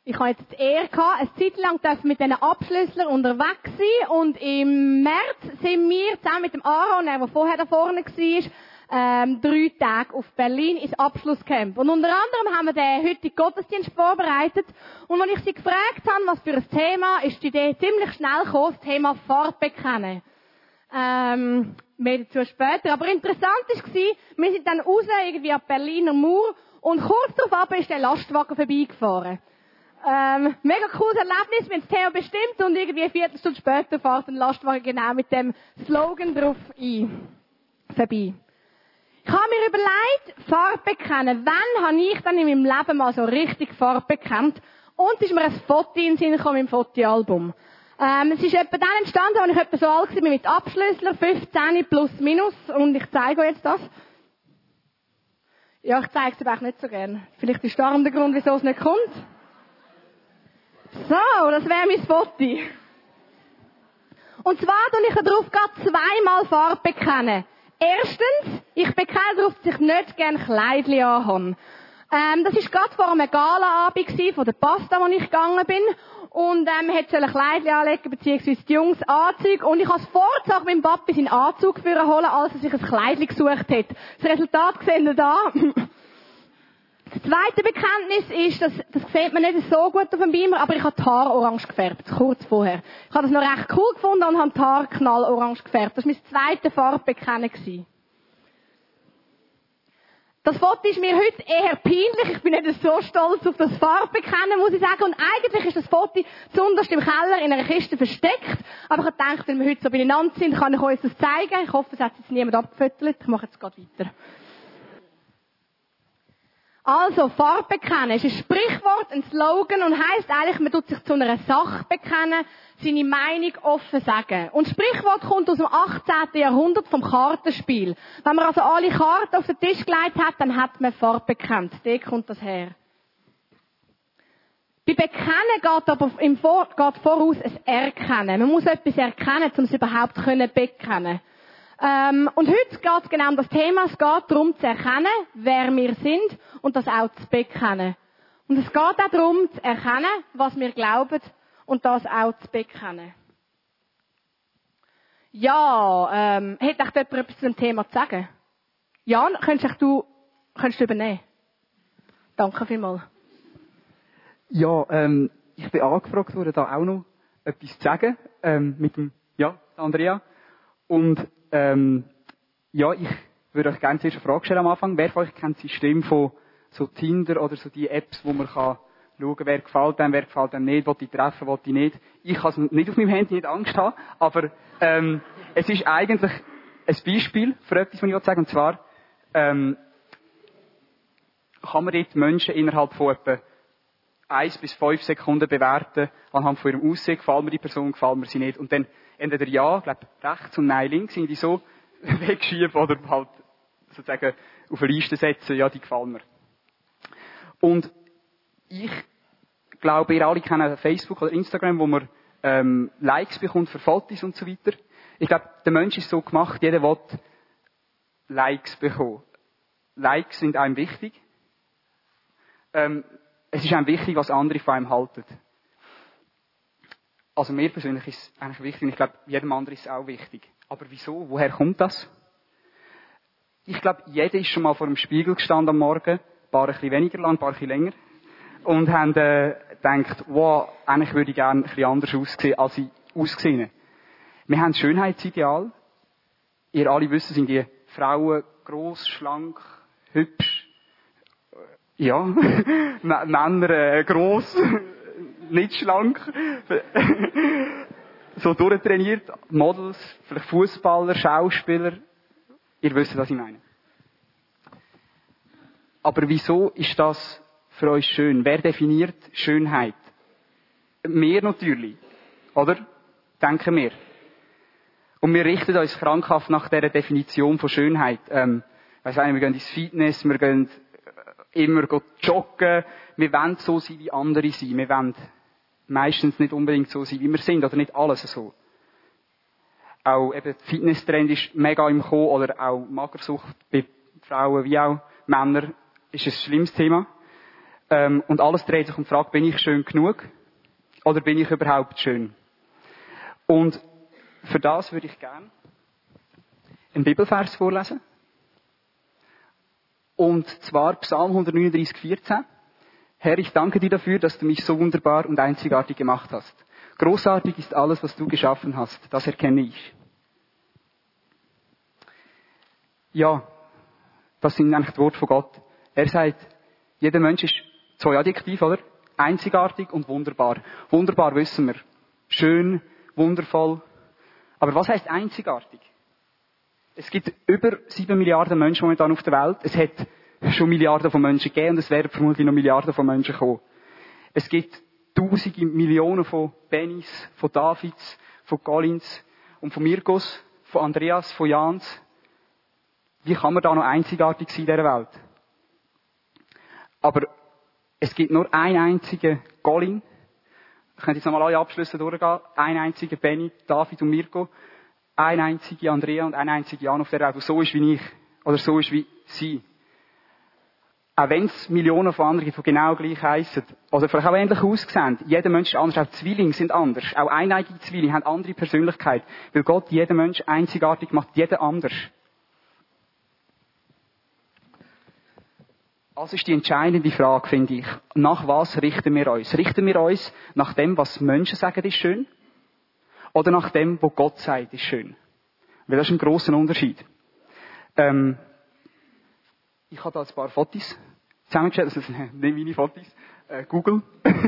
Ich habe jetzt die Ehre gehabt, eine Zeit lang mit diesen Abschlüsslern unterwegs sein. Und im März sind wir zusammen mit dem Aaron, der vorher da vorne war, 3 Tage auf Berlin ins Abschlusscamp. Und unter anderem haben wir den heutigen Gottesdienst vorbereitet. Und als ich sie gefragt habe, was für ein Thema, ist die Idee ziemlich schnell gekommen, das Thema Farbe bekennen. Mehr dazu später. Aber interessant war, wir sind dann raus, irgendwie ab Berliner Mauer, und kurz darauf ist der Lastwagen vorbeigefahren. Mega cooles Erlebnis, wir haben das Thema bestimmt, und irgendwie 1 Viertelstunde später fährt ein Lastwagen genau mit dem Slogan drauf vorbei. Ich habe mir überlegt, Farbe bekennen. Wann habe ich dann in meinem Leben mal so richtig Farbe bekennt? Und es ist mir ein Foto in den Sinn gekommen im Fotoalbum. Es ist etwa dann entstanden, als ich etwa so alt war mit Abschlüsseln, 15 plus minus, und ich zeige euch jetzt das. Ja, ich zeige es aber nicht so gern. Vielleicht ist das der Grund, wieso es nicht kommt. So, das wäre mein Foto. Und zwar tue ich darauf gerade 2-mal Farbe bekennen. Erstens, ich bekenne darauf, dass ich nicht gerne Kleidchen anhabe. Das war gerade vor einem Galaabend von der Pasta, wo ich gegangen bin. Und hätte ein Kleidchen anlegen, beziehungsweise die Jungs Anzug. Und ich habe es Vorzug meinem Papi seinen Anzug für holen, als er sich ein Kleidchen gesucht hat. Das Resultat seht ihr da. Das zweite Bekenntnis ist, das sieht man nicht so gut auf dem Beamer, aber ich habe die Haare orange gefärbt, kurz vorher. Ich habe das noch recht cool gefunden und habe die Haare knallorange gefärbt. Das war mein zweites Farbbekennen. Das Foto ist mir heute eher peinlich. Ich bin nicht so stolz auf das Farbbekennen, muss ich sagen. Und eigentlich ist das Foto zuunterst im Keller in einer Kiste versteckt. Aber ich habe gedacht, wenn wir heute so beieinander sind, kann ich euch das zeigen. Ich hoffe, es hat jetzt niemand abgefüttert. Ich mache jetzt gerade weiter. Also, Farbe bekennen ist ein Sprichwort, ein Slogan und heisst eigentlich, man tut sich zu einer Sache bekennen, seine Meinung offen sagen. Und das Sprichwort kommt aus dem 18. Jahrhundert vom Kartenspiel. Wenn man also alle Karten auf den Tisch gelegt hat, dann hat man Farbe bekennt. Da kommt das her. Bei Bekennen geht aber geht voraus ein Erkennen. Man muss etwas erkennen, um es überhaupt bekennen. Und heute geht es genau um das Thema. Es geht darum zu erkennen, wer wir sind und das auch zu bekennen. Und es geht auch darum zu erkennen, was wir glauben und das auch zu bekennen. Ja, hätte echt jemand etwas zu dem Thema zu sagen? Jan, könntest du übernehmen? Danke vielmals. Ja, ich bin angefragt worden, da auch noch etwas zu sagen, mit dem, Andrea. Und, ich würde euch gerne zuerst eine Frage stellen am Anfang. Wer von euch kennt das System von so Tinder oder so die Apps, wo man kann schauen, wer gefällt einem nicht, will ich treffen, will ich nicht. Ich kann es nicht auf meinem Handy, nicht Angst haben, aber, es ist eigentlich ein Beispiel für etwas, was ich sagen will. Und zwar, kann man dort Menschen innerhalb von etwa 1 bis 5 Sekunden bewerten, anhand von ihrem Aussehen, gefällt mir die Person, gefällt mir sie nicht. Und dann entweder ja, rechts und nein, links, die so wegschieben oder halt sozusagen auf eine Liste setzen, ja, die gefallen mir. Und ich glaube, ihr alle kennen Facebook oder Instagram, wo man Likes bekommt für Fotos und so weiter. Ich glaube, der Mensch ist so gemacht, jeder will Likes bekommen. Likes sind einem wichtig. Es ist einem wichtig, was andere von einem halten. Also mir persönlich ist es eigentlich wichtig und ich glaube, jedem anderen ist es auch wichtig. Aber wieso? Woher kommt das? Ich glaube, jeder ist schon mal vor dem Spiegel gestanden am Morgen, ein paar ein bisschen weniger lang, ein paar ein bisschen länger, und haben gedacht, wow, eigentlich würde ich gerne ein bisschen anders aussehen, als ich ausgesehen habe. Wir haben ein Schönheitsideal. Ihr alle wisst, sind die Frauen gross, schlank, hübsch. Ja, Männer gross, nicht schlank, so durchtrainiert, Models, vielleicht Fußballer, Schauspieler. Ihr wisst, was ich meine. Aber wieso ist das für euch schön? Wer definiert Schönheit? Wir natürlich, oder? Denken wir. Und wir richten uns krankhaft nach dieser Definition von Schönheit. Wir gehen ins Fitness, wir gehen immer joggen. Wir wollen so sein, wie andere sind. Wir wollen meistens nicht unbedingt so sein, wie wir sind, oder nicht alles so. Auch eben der Fitnesstrend ist mega im Kommen, oder auch Magersucht bei Frauen wie auch Männern ist ein schlimmes Thema. Und alles dreht sich um die Frage, bin ich schön genug? Oder bin ich überhaupt schön? Und für das würde ich gerne einen Bibelvers vorlesen. Und zwar Psalm 139, 14. Herr, ich danke dir dafür, dass du mich so wunderbar und einzigartig gemacht hast. Großartig ist alles, was du geschaffen hast. Das erkenne ich. Ja, das sind eigentlich die Worte von Gott. Er sagt, jeder Mensch ist zwei Adjektive, oder? Einzigartig und wunderbar. Wunderbar wissen wir. Schön, wundervoll. Aber was heißt einzigartig? Es gibt über 7 Milliarden Menschen momentan auf der Welt. Es hat schon Milliarden von Menschen gegeben und es werden vermutlich noch Milliarden von Menschen kommen. Es gibt Tausende, Millionen von Bennys, von Davids, von Collins und von Mirkos, von Andreas, von Jans. Wie kann man da noch einzigartig sein in dieser Welt? Aber es gibt nur einen einzigen Colin. Ich könnte jetzt nochmal alle Abschlüsse durchgehen. Ein einziger Benny, David und Mirko. Ein einziger Andrea und ein einziger Jan auf der Welt, der so ist wie ich. Oder so ist wie sie. Auch wenn es Millionen von anderen gibt, die genau gleich heissen. Oder vielleicht auch ähnlich aussehen. Jeder Mensch ist anders. Auch Zwillinge sind anders. Auch eineigige Zwillinge haben andere Persönlichkeit. Weil Gott jeden Mensch einzigartig macht, jeder anders. Das ist die entscheidende Frage, finde ich. Nach was richten wir uns? Richten wir uns nach dem, was Menschen sagen, ist schön? Oder nach dem, was Gott sagt, ist schön? Weil das ist ein grosser Unterschied. Ich habe da ein paar Fotos zusammengestellt. Das sind nicht meine Fotos. Google.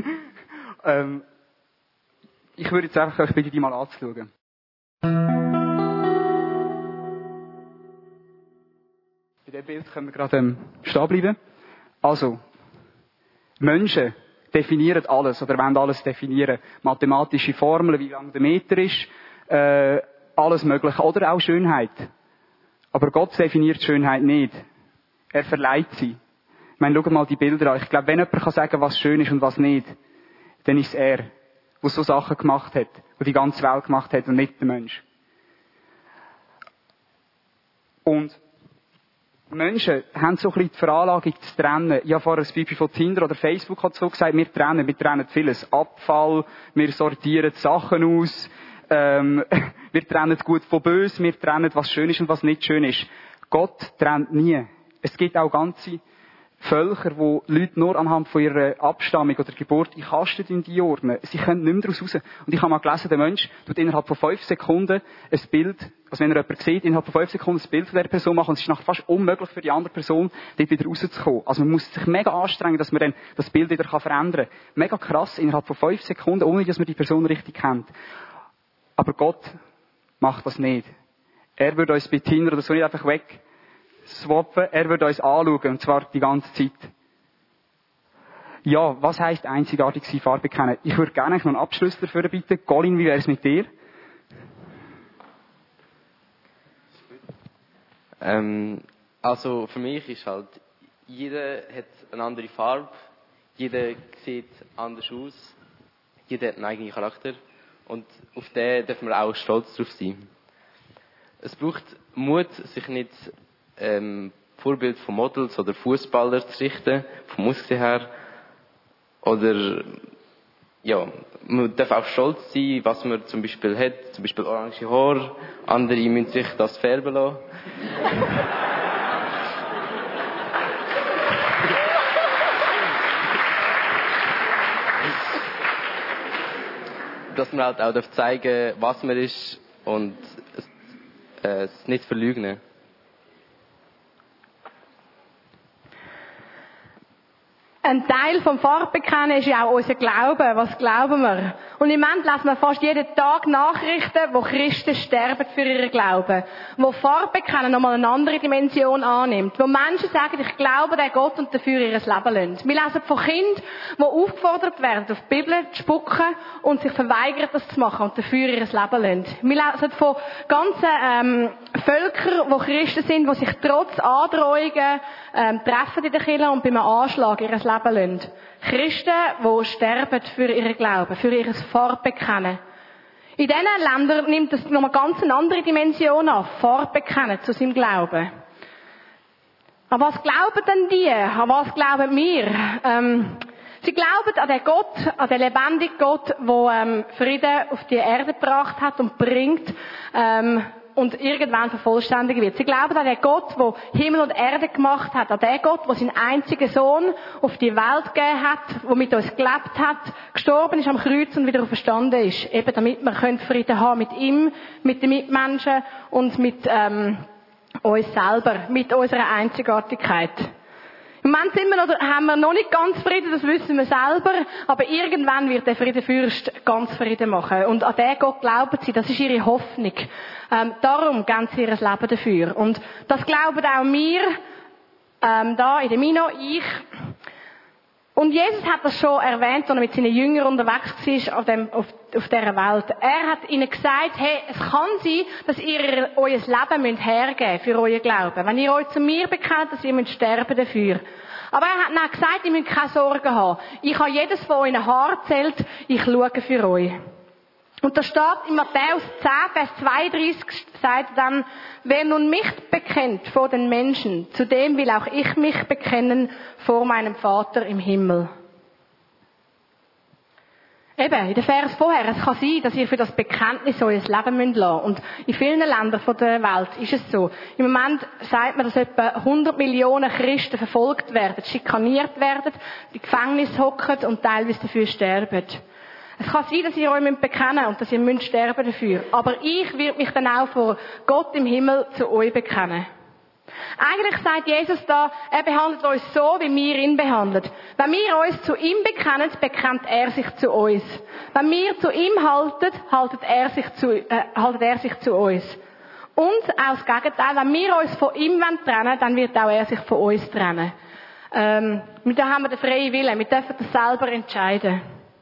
Ich würde jetzt einfach euch bitten, die mal anzuschauen. Bei diesem Bild können wir gerade stehen bleiben. Also, Menschen definieren alles oder wollen alles definieren. Mathematische Formeln, wie lang der Meter ist, alles Mögliche. Oder auch Schönheit. Aber Gott definiert Schönheit nicht. Er verleiht sie. Ich meine, schau mal die Bilder an. Ich glaube, wenn jemand kann sagen, was schön ist und was nicht, dann ist es er, der so Sachen gemacht hat, der die ganze Welt gemacht hat und nicht der Mensch. Und Menschen haben so ein bisschen die Veranlagung zu trennen. Ich habe vorher das Beispiel von Tinder oder Facebook hat so gesagt, wir trennen vieles. Abfall, wir sortieren Sachen aus, wir trennen gut von böse, wir trennen, was schön ist und was nicht schön ist. Gott trennt nie. Es gibt auch ganze Völker, wo Leute nur anhand von ihrer Abstammung oder Geburt in Kasten einordnen. Sie können nicht mehr daraus raus. Und ich habe mal gelesen, der Mensch tut innerhalb von 5 Sekunden ein Bild, also wenn er jemanden sieht, innerhalb von 5 Sekunden ein Bild von dieser Person machen und es ist nachher fast unmöglich für die andere Person, dort wieder rauszukommen. Also man muss sich mega anstrengen, dass man dann das Bild wieder verändern kann. Mega krass, innerhalb von 5 Sekunden, ohne dass man die Person richtig kennt. Aber Gott macht das nicht. Er würde uns bei Tinder oder so nicht einfach weg swappen, er würde uns anschauen, und zwar die ganze Zeit. Ja, was heisst einzigartig sein, Farbe kennen? Ich würde gerne noch einen Abschluss dafür bitten. Colin, wie wäre es mit dir? Also für mich ist halt, jeder hat eine andere Farbe, jeder sieht anders aus, jeder hat einen eigenen Charakter und auf den dürfen wir auch stolz drauf sein. Es braucht Mut, sich nicht Vorbild von Models oder Fußballer zu richten, vom Aussehen her. Oder, ja, man darf auch stolz sein, was man zum Beispiel hat. Zum Beispiel orange Haare. Andere müssen sich das färben lassen. Dass man halt auch zeigen darf, was man ist und es nicht verleugnen. Ein Teil vom Farbbekennen ist ja auch unser Glaube. Was glauben wir? Und im Moment lesen wir fast jeden Tag Nachrichten, wo Christen sterben für ihren Glauben. Wo Farbbekennen nochmal eine andere Dimension annimmt. Wo Menschen sagen, ich glaube an Gott und dafür ihr Leben lassen. Wir lesen von Kindern, die aufgefordert werden, auf die Bibel zu spucken und sich verweigern, das zu machen und dafür ihr Leben lassen. Wir lesen von ganzen Völkern, die Christen sind, die sich trotz Androhungen treffen in der Kirche und beim Anschlag ihr Leben lassen. Christen, die sterben für ihren Glauben, für ihr Farbbekennen. In diesen Ländern nimmt das nochmal ganz eine andere Dimension an, Farbbekennen zu seinem Glauben. An was glauben denn die? An was glauben wir? Sie glauben an den Gott, an den lebendigen Gott, der Frieden auf die Erde gebracht hat und bringt und irgendwann vervollständigt wird. Sie glauben an den Gott, der Himmel und Erde gemacht hat, an den Gott, der seinen einzigen Sohn auf die Welt gegeben hat, der mit uns gelebt hat, gestorben ist am Kreuz und wieder auferstanden ist. Eben damit wir Frieden haben mit ihm, mit den Mitmenschen und mit uns selber, mit unserer Einzigartigkeit. Im Moment haben wir noch nicht ganz Frieden, das wissen wir selber, aber irgendwann wird der Friedenfürst ganz Frieden machen. Und an den Gott glauben sie, das ist ihre Hoffnung. Darum geben sie ihr Leben dafür. Und das glauben auch wir, da in der Mino, ich. Und Jesus hat das schon erwähnt, als er mit seinen Jüngern unterwegs war auf dieser Welt. Er hat ihnen gesagt, hey, es kann sein, dass ihr euer Leben hergeben müsst für euren Glauben. Wenn ihr euch zu mir bekennt, dass ihr sterben dafür. Aber er hat dann gesagt, ihr müsst keine Sorgen haben. Ich habe jedes von euren Haaren gezählt, ich schaue für euch. Und da steht in Matthäus 10, Vers 32, sagt dann, wer nun mich bekennt vor den Menschen, zu dem will auch ich mich bekennen vor meinem Vater im Himmel. Eben, in der Vers vorher, es kann sein, dass ihr für das Bekenntnis euer Leben lassen müsst. Und in vielen Ländern der Welt ist es so. Im Moment sagt man, dass etwa 100 Millionen Christen verfolgt werden, schikaniert werden, in Gefängnis hocken und teilweise dafür sterben. Es kann sein, dass ihr euch bekennen müsst und dass ihr sterben dafür. Aber ich werde mich dann auch vor Gott im Himmel zu euch bekennen. Eigentlich sagt Jesus da, er behandelt uns so, wie wir ihn behandeln. Wenn wir uns zu ihm bekennen, bekennt er sich zu uns. Wenn wir zu ihm halten, haltet er sich zu uns. Und auch das Gegenteil, wenn wir uns von ihm trennen wollen, dann wird auch er sich von uns trennen. Da haben wir den freien Willen, wir dürfen das selber entscheiden.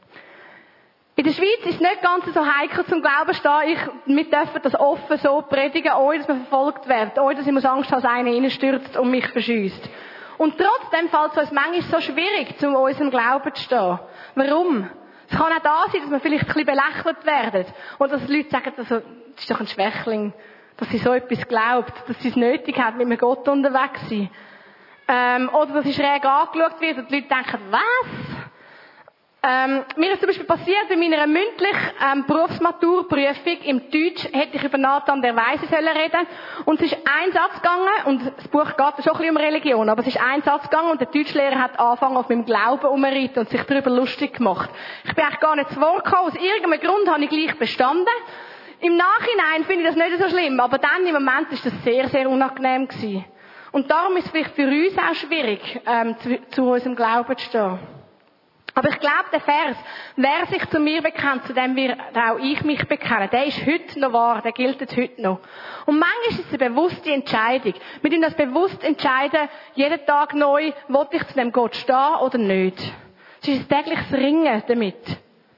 In der Schweiz ist es nicht ganz so heikel zum Glauben stehen. Wir dürfen das offen so predigen, ohne dass wir verfolgt werden, ohne dass ich Angst habe, dass einer reinstürzt und mich verschiesst. Und trotzdem fällt es uns manchmal so schwierig, zu unserem Glauben zu stehen. Warum? Es kann auch da sein, dass wir vielleicht ein bisschen belächelt werden. Oder dass Leute sagen, das ist doch ein Schwächling, dass sie so etwas glaubt, dass sie es nötig hat, mit einem Gott unterwegs zu sein. Oder dass sie schräg angeschaut wird und die Leute denken, was? Mir ist zum Beispiel passiert, bei meiner mündlichen Berufsmaturprüfung im Deutsch hätte ich über Nathan der Weise reden. Und es ist ein Satz gegangen, und das Buch geht schon ein bisschen um Religion, aber es ist ein Satz gegangen und der Deutschlehrer hat angefangen auf meinem Glauben umzureiten und sich darüber lustig gemacht. Ich bin eigentlich gar nicht zu Wort gekommen, aus irgendeinem Grund habe ich gleich bestanden. Im Nachhinein finde ich das nicht so schlimm, aber dann im Moment ist das sehr, sehr unangenehm gewesen. Und darum ist es vielleicht für uns auch schwierig, zu unserem Glauben zu stehen. Aber ich glaube, der Vers, wer sich zu mir bekennt, zu dem wird auch ich mich bekennen, der ist heute noch wahr, der gilt heute noch. Und manchmal ist es eine bewusste Entscheidung. Wir müssen das bewusst entscheiden, jeden Tag neu, will ich zu dem Gott stehen oder nicht. Es ist ein tägliches Ringen damit.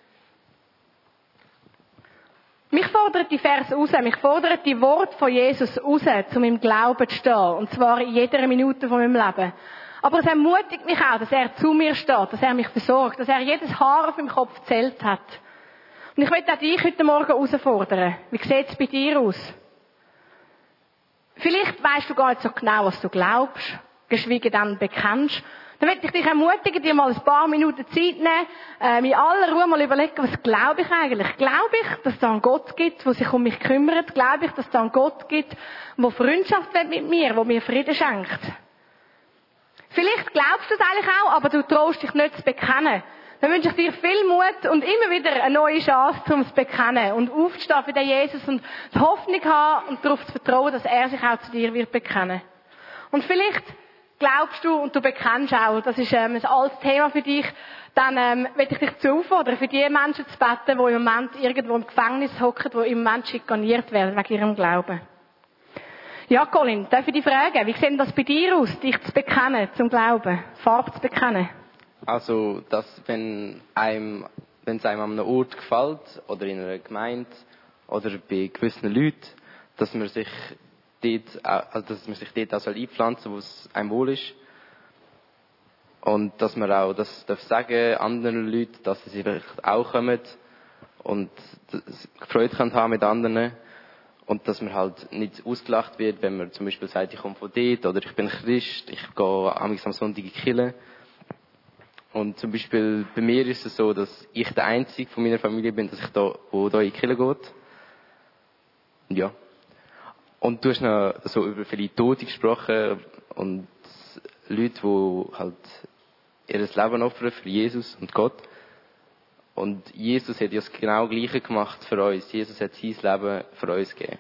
Mich fordert die Verse raus, mich fordert die Worte von Jesus raus, zu meinem Glauben zu stehen. Und zwar in jeder Minute von meinem Leben. Aber es ermutigt mich auch, dass er zu mir steht, dass er mich versorgt, dass er jedes Haar auf meinem Kopf gezählt hat. Und ich möchte auch dich heute Morgen herausfordern. Wie sieht es bei dir aus? Vielleicht weisst du gar nicht so genau, was du glaubst, geschweige denn bekennst. Dann möchte ich dich ermutigen, dir mal ein paar Minuten Zeit nehmen, in aller Ruhe mal überlegen, was glaube ich eigentlich? Glaube ich, dass es da einen Gott gibt, der sich um mich kümmert? Glaube ich, dass es da einen Gott gibt, der Freundschaft will mit mir, der mir Frieden schenkt? Vielleicht glaubst du es eigentlich auch, aber du traust dich nicht zu bekennen. Dann wünsche ich dir viel Mut und immer wieder eine neue Chance, um es zu bekennen und aufzustehen für den Jesus und die Hoffnung haben und darauf zu vertrauen, dass er sich auch zu dir wird bekennen. Und vielleicht glaubst du und du bekennst auch, das ist ein altes Thema für dich, dann will ich dich dazu auffordern, für die Menschen zu beten, die im Moment irgendwo im Gefängnis hocken, die im Moment schikaniert werden wegen ihrem Glauben. Ja, Colin, darf ich dich fragen, wie sieht das bei dir aus, dich zu bekennen, zum Glauben, Farbe zu bekennen? Also, dass wenn es einem an einem Ort gefällt, oder in einer Gemeinde, oder bei gewissen Leuten, dass man sich dort auch einpflanzen soll, wo es einem wohl ist. Und dass man auch das darf sagen anderen Leuten, dass sie vielleicht auch kommen und Freude haben mit anderen. Und dass man halt nicht ausgelacht wird, wenn man zum Beispiel sagt, ich komme von dort oder ich bin Christ, ich gehe am Sonntag in die Kirche. Und zum Beispiel bei mir ist es so, dass ich der Einzige von meiner Familie bin, der in die Kirche geht. Ja. Und du hast noch so über viele Tote gesprochen und Leute, die halt ihr Leben opfern für Jesus und Gott. Und Jesus hat ja das genau Gleiche gemacht für uns. Jesus hat sein Leben für uns gegeben.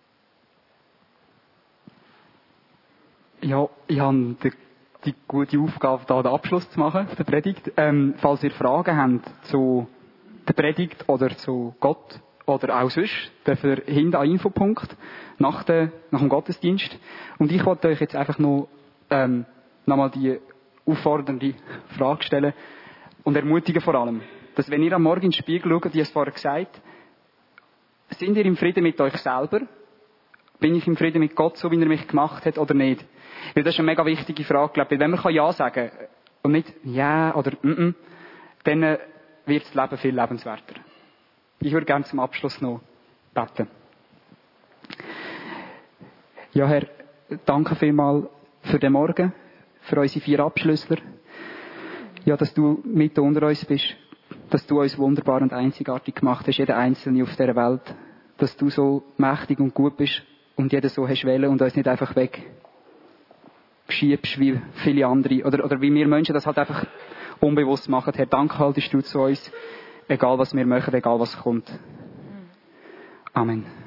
Ja, ich habe die gute Aufgabe, da den Abschluss zu machen der Predigt. Falls ihr Fragen habt zu der Predigt oder zu Gott oder auch sonst, dürft ihr hinten an Infopunkt nach dem Gottesdienst. Und ich wollte euch jetzt einfach noch nochmal die auffordernde Frage stellen und ermutigen vor allem, dass wenn ihr am Morgen in den Spiegel schaut, wie es vorher gesagt, sind ihr im Frieden mit euch selber? Bin ich im Frieden mit Gott, so wie er mich gemacht hat, oder nicht? Weil das ist eine mega wichtige Frage, glaube ich. Wenn man Ja sagen kann und nicht Ja oder dann wird das Leben viel lebenswerter. Ich würde gerne zum Abschluss noch beten. Ja, Herr, danke vielmals für den Morgen, für unsere 4 Abschlüssler. Ja, dass du mit unter uns bist, dass du uns wunderbar und einzigartig gemacht hast, jeder Einzelne auf dieser Welt, dass du so mächtig und gut bist und jeder so hast wollen und uns nicht einfach wegschiebst wie viele andere oder wie wir Menschen das halt einfach unbewusst machen. Herr, danke haltest du zu uns, egal was wir machen, egal was kommt. Amen.